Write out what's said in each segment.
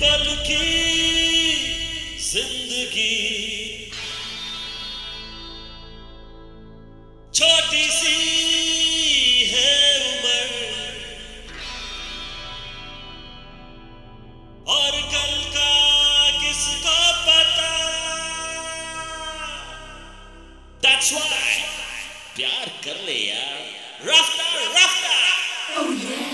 पल की जिंदगी छोटी सी है उम्र और कल का किसको पता। That's why प्यार कर ले यार रफ्ता रफ्ता। Oh yeah।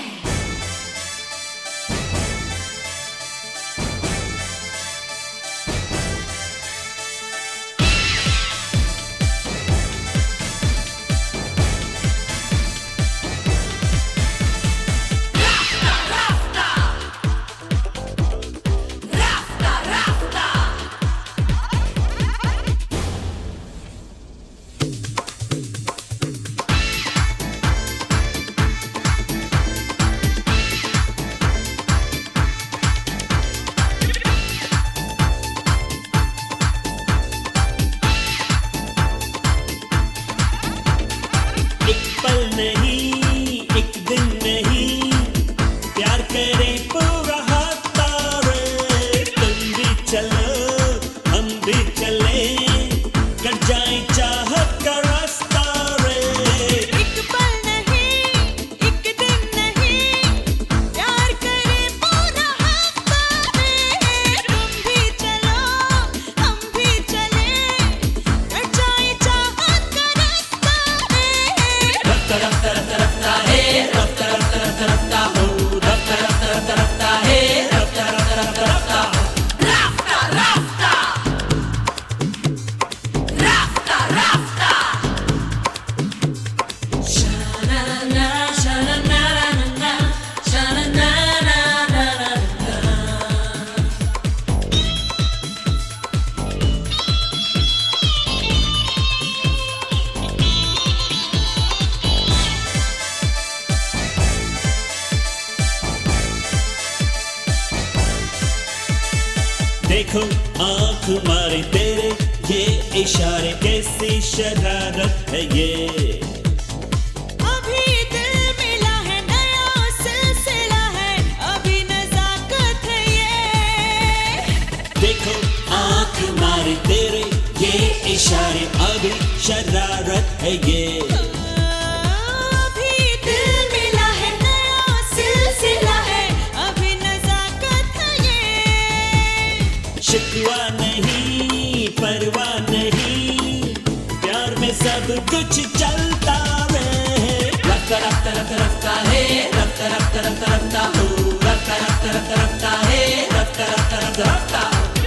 देखो आँख मारे तेरे ये इशारे कैसी शरारत है ये। अभी दिल मिला है नया सिलसिला है अभी नजाकत है ये। देखो आँख मारे तेरे ये इशारे अभी शरारत है ये। शिकवा नहीं परवाह नहीं प्यार में सब कुछ चलता है। रफ्ता रफ्ता रफ्ता रफ्ता है रफ्ता रफ्ता रफ्ता रफ्ता हो रफ्ता रफ्ता रफ्ता रफ्ता है रफ्ता रफ्ता रफ्ता रफ्ता।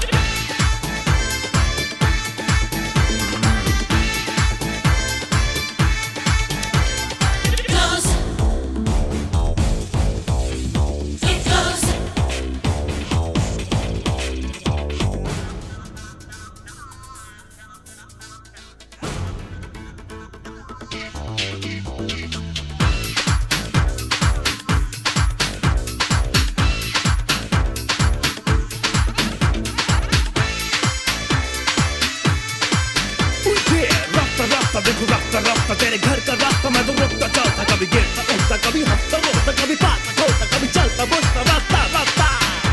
देखो रास्ता रास्ता तेरे घर का रास्ता मैं तो रुकता चलता कभी गिरता उठता कभी हंसता रोता कभी पाता खोता कभी चलता बुझता रास्ता रास्ता।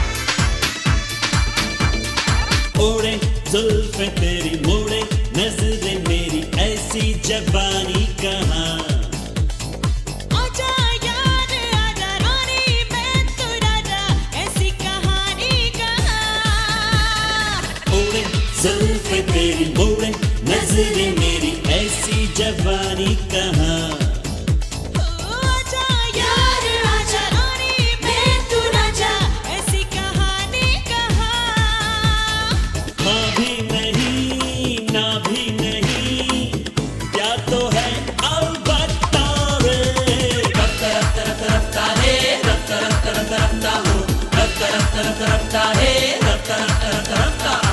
ओढ़े जुल्फे तेरी मोड़े नजरें मेरी ऐसी जवानी कहाँ। आजा यार आजा रानी मैं तो राजा ऐसी कहानी कहाँ। ओढ़े जुल्फे तेरी मोड़े नजरें मेरी ऐसी जवानी कहाँ। आजा यार आजा रानी मैं तू राजा ऐसी कहानी कहाँ। हाँ भी नहीं ना भी नहीं क्या तो है अलबत्ता रे। रफ्ता रफ्ता रफ्ता रफ्ता है रफ्ता रफ्ता रफ्ता रफ्ता हो रफ्ता रफ्ता रफ्ता रफ्ता है रफ्ता रफ्ता रफ्ता रफ्ता।